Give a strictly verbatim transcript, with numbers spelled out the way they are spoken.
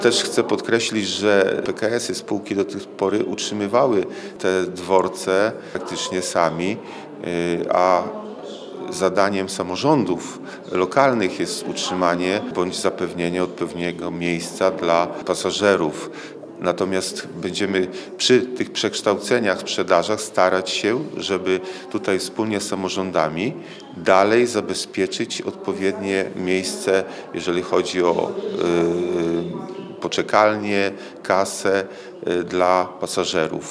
Też chcę podkreślić, że P K S-y, spółki do tej pory utrzymywały te dworce praktycznie sami, a zadaniem samorządów lokalnych jest utrzymanie bądź zapewnienie odpowiedniego miejsca dla pasażerów. Natomiast będziemy przy tych przekształceniach, sprzedażach starać się, żeby tutaj wspólnie z samorządami dalej zabezpieczyć odpowiednie miejsce, jeżeli chodzi o yy, poczekalnię, kasę yy, dla pasażerów.